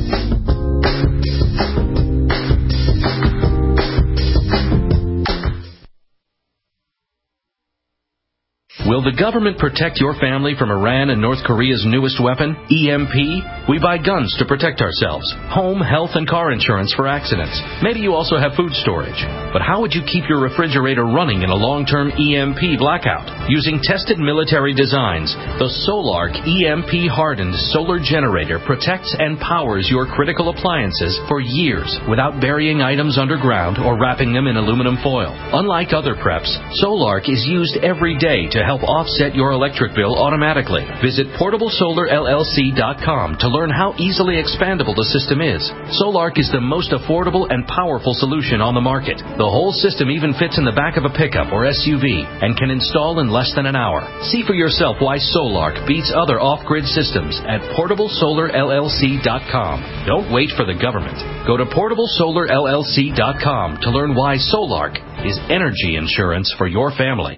Will the government protect your family from Iran and North Korea's newest weapon, E M P? We buy guns to protect ourselves, home, health, and car insurance for accidents. Maybe you also have food storage. But how would you keep your refrigerator running in a long-term E M P blackout? Using tested military designs, the Solark E M P-hardened solar generator protects and powers your critical appliances for years without burying items underground or wrapping them in aluminum foil. Unlike other preps, Solark is used every day to help offset your electric bill automatically. Visit portable solar L L C dot com to learn how easily expandable the system is. Solark is the most affordable and powerful solution on the market. The whole system even fits in the back of a pickup or S U V and can install in less than an hour. See for yourself why Solark beats other off-grid systems at portable solar L L C dot com. Don't wait for the government. Go to portable solar L L C dot com to learn why Solark is energy insurance for your family.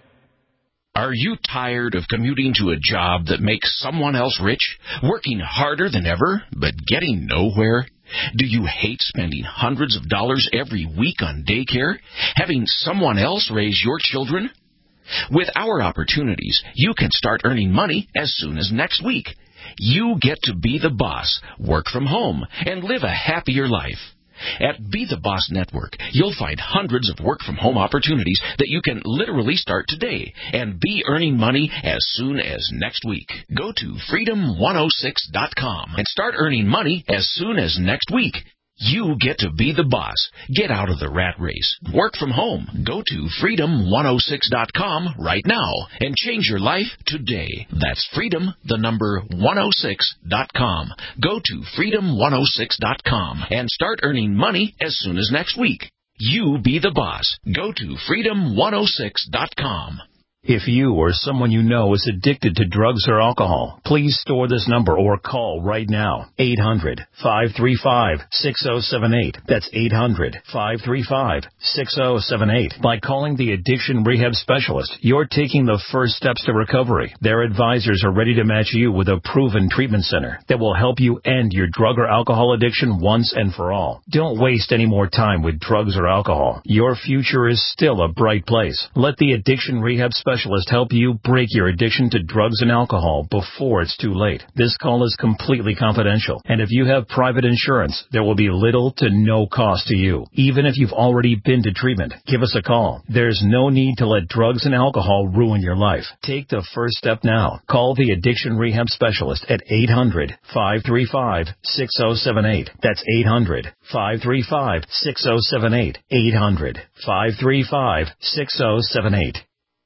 Are you tired of commuting to a job that makes someone else rich, working harder than ever, but getting nowhere? Do you hate spending hundreds of dollars every week on daycare, having someone else raise your children? With our opportunities, you can start earning money as soon as next week. You get to be the boss, work from home, and live a happier life. At Be the Boss Network, you'll find hundreds of work-from-home opportunities that you can literally start today and be earning money as soon as next week. Go to freedom one oh six dot com and start earning money as soon as next week. You get to be the boss. Get out of the rat race. Work from home. Go to freedom one oh six dot com right now and change your life today. That's freedom, the number one oh six dot com. Go to freedom one oh six dot com and start earning money as soon as next week. You be the boss. Go to freedom one oh six dot com. If you or someone you know is addicted to drugs or alcohol, please store this number or call right now. eight hundred, five three five, six oh seven eight. That's eight hundred, five three five, six oh seven eight. By calling the Addiction Rehab Specialist, you're taking the first steps to recovery. Their advisors are ready to match you with a proven treatment center that will help you end your drug or alcohol addiction once and for all. Don't waste any more time with drugs or alcohol. Your future is still a bright place. Let the Addiction Rehab Specialist Specialist help you break your addiction to drugs and alcohol before it's too late. This call is completely confidential, and if you have private insurance, there will be little to no cost to you. Even if you've already been to treatment, give us a call. There's no need to let drugs and alcohol ruin your life. Take the first step now. Call the Addiction Rehab Specialist at eight hundred, five three five, six oh seven eight. That's eight hundred, five three five, six oh seven eight. eight hundred, five three five, six oh seven eight.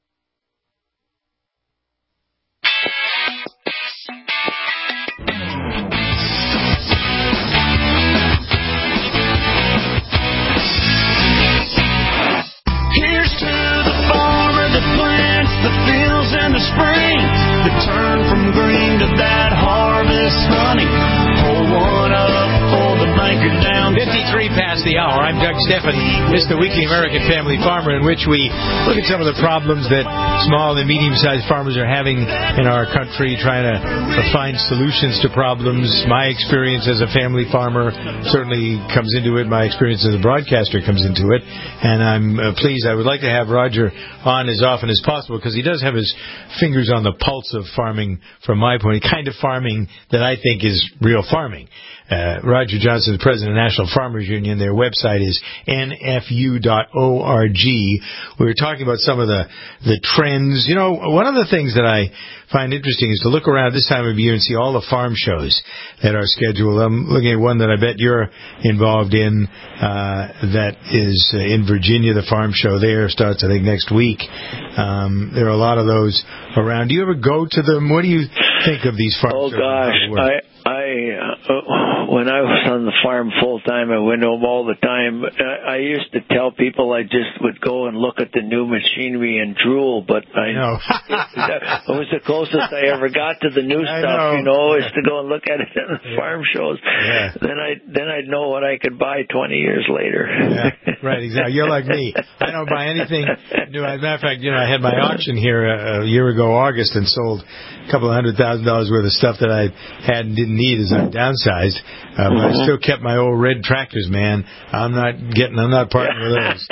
In the spring, to turn from green to that harvest honey. Pull one up, pull the blanket down. fifty-three past the hour. I'm Doug Stephan. This is the Weekly American Family Farmer, in which we look at some of the problems that small and medium-sized farmers are having in our country, trying to find solutions to problems. My experience as a family farmer certainly comes into it. My experience as a broadcaster comes into it. And I'm uh, pleased. I would like to have Roger on as often as possible, because he does have his fingers on the pulse of farming, from my point, kind of farming that I think is real farming. Uh, Roger Johnson is president of the National Farmers Union. Their website is N F U dot org. We were talking about some of the, the trends. You know, one of the things that I find interesting is to look around this time of year and see all the farm shows that are scheduled. I'm looking at one that I bet you're involved in, uh, that is in Virginia. The farm show there starts, I think, next week. Um, there are a lot of those around. Do you ever go to them? What do you think of these farm oh, shows? Oh, gosh. I, I, uh, when I was on the the farm full time. I went home all the time. I used to tell people I just would go and look at the new machinery and drool, but I know that was the closest I ever got to the new I stuff. know. You know, is to go and look at it at the yeah. farm shows. Yeah. Then I then I'd know what I could buy twenty years later. Yeah, right, exactly. You're like me. I don't buy anything new. As a matter of fact, you know, I had my auction here a, a year ago, August, and sold a couple of hundred thousand dollars worth of stuff that I had and didn't need as I downsized. Uh, but I still kept my old red tractors, man. I'm not getting. I'm not parting with those.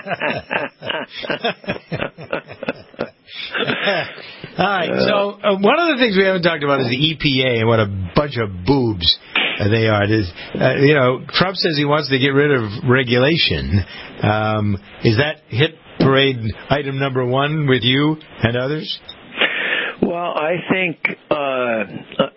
All right. So uh, one of the things we haven't talked about is the E P A and what a bunch of boobs uh, they are. Is uh, you know, Trump says he wants to get rid of regulation. Um, is that hit parade item number one with you and others? Well, I think. Uh, uh,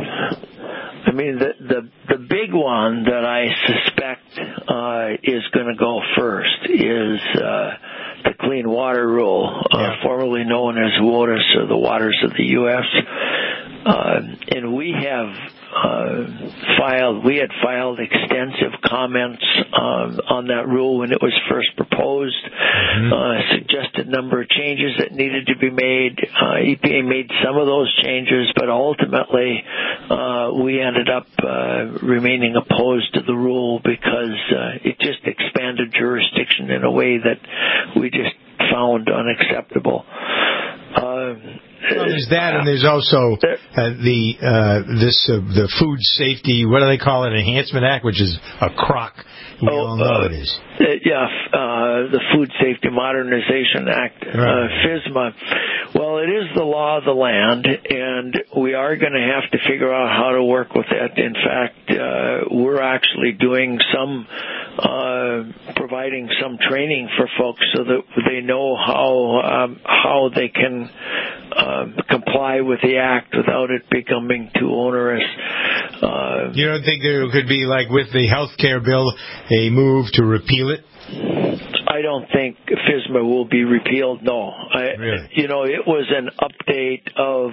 I mean, the, the the big one that I suspect uh, is going to go first is uh, the Clean Water Rule, uh, yeah. formerly known as WOTUS, or the Waters of the U S Uh, and we have uh, filed, we had filed extensive comments um, on that rule when it was first proposed, mm-hmm. uh, suggested number of changes that needed to be made. Uh, E P A made some of those changes, but ultimately uh, we ended up uh, remaining opposed to the rule because uh, it just expanded jurisdiction in a way that we just found unacceptable. Uh, Well, there's that, and there's also uh, the uh, this uh, the Food Safety, what do they call it, Enhancement Act, which is a crock. We oh, all know uh, it is. Uh, yeah, uh, the Food Safety Modernization Act, right. uh, FSMA. Well, it is the law of the land, and we are going to have to figure out how to work with it. In fact, uh, we're actually doing some, uh, providing some training for folks so that they know how um, how they can uh, comply with the act without it becoming too onerous. Uh, you don't think there could be, like with the health care bill, a move to repeal it? I don't think FSMA will be repealed. No, I, really? You know, it was an update of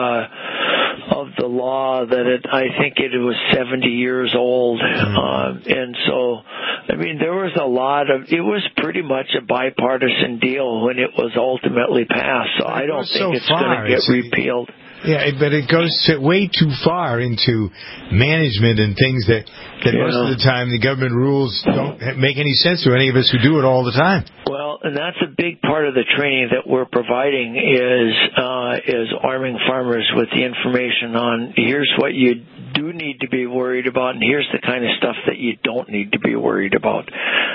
uh, of the law that it. I think it was seventy years old, mm. um, and so I mean there was a lot of. It was pretty much a bipartisan deal when it was ultimately passed. So I don't think so it's going to get it's, repealed. Yeah, but it goes way too far into management and things that, that yeah. most of the time the government rules don't make any sense to any of us who do it all the time. Well, and that's a big part of the training that we're providing is uh, is arming farmers with the information on here's what you do need to be worried about, and here's the kind of stuff that you don't need to be worried about.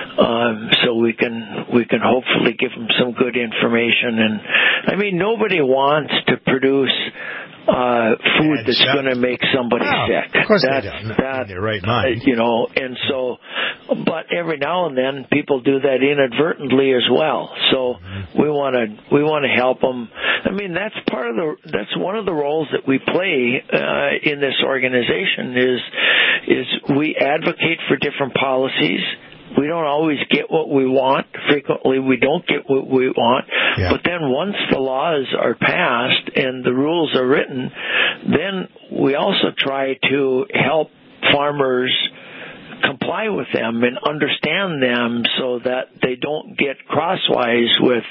Um, so we can we can hopefully give them some good information. And I mean, nobody wants to produce uh, food that's going to make somebody no, sick. Of course that's, they don't. That, in their right mind. Uh, you know, and so, but every now and then people do that inadvertently as well. So mm-hmm. we want to we want to help them. I mean, that's part of the that's one of the roles that we play uh, in this organization is is we advocate for different policies. We don't always get what we want. Frequently, we don't get what we want. Yeah. But then once the laws are passed and the rules are written, then we also try to help farmers comply with them and understand them so that they don't get crosswise with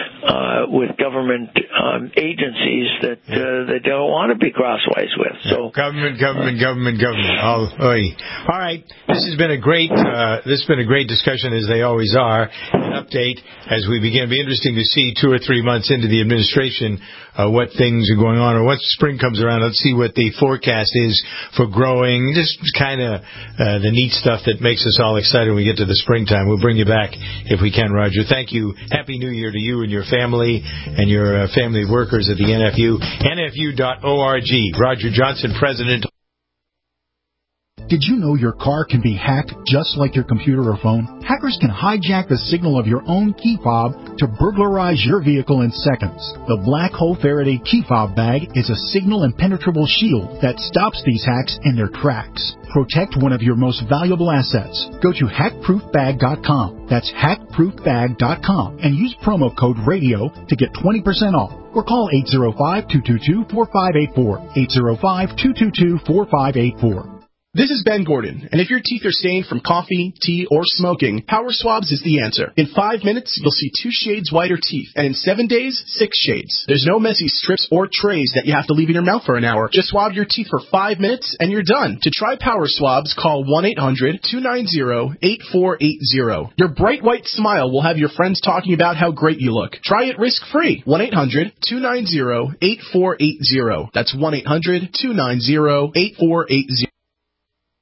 uh, with government um, agencies that uh, they don't want to be crosswise with. So yeah. government, government, uh, government, government. All, all right, this has been a great uh, this has been a great discussion, as they always are. An update as we begin. It'll be interesting to see two or three months into the administration uh, what things are going on, or once spring comes around, let's see what the forecast is for growing. Just kind of uh, the neat stuff that makes us all excited when we get to the springtime. We'll bring you back if we can, Roger. Thank you. Happy New Year to you and your family and your uh, family workers at the N F U. N F U dot org. Roger Johnson, President. Did you know your car can be hacked just like your computer or phone? Hackers can hijack the signal of your own key fob to burglarize your vehicle in seconds. The Black Hole Faraday key fob bag is a signal impenetrable shield that stops these hacks in their tracks. Protect one of your most valuable assets. Go to hack proof bag dot com. That's hack proof bag dot com and use promo code RADIO to get twenty percent off. Or call eight zero five, two two two, four five eight four. eight zero five, two two two, four five eight four. This is Ben Gordon, and if your teeth are stained from coffee, tea, or smoking, Power Swabs is the answer. In five minutes, you'll see two shades whiter teeth, and in seven days, six shades. There's no messy strips or trays that you have to leave in your mouth for an hour. Just swab your teeth for five minutes, and you're done. To try Power Swabs, call one eight hundred two nine zero eight four eight zero. Your bright white smile will have your friends talking about how great you look. Try it risk-free. one eight hundred two nine zero eight four eight zero. That's one eight hundred two nine zero eight four eight zero.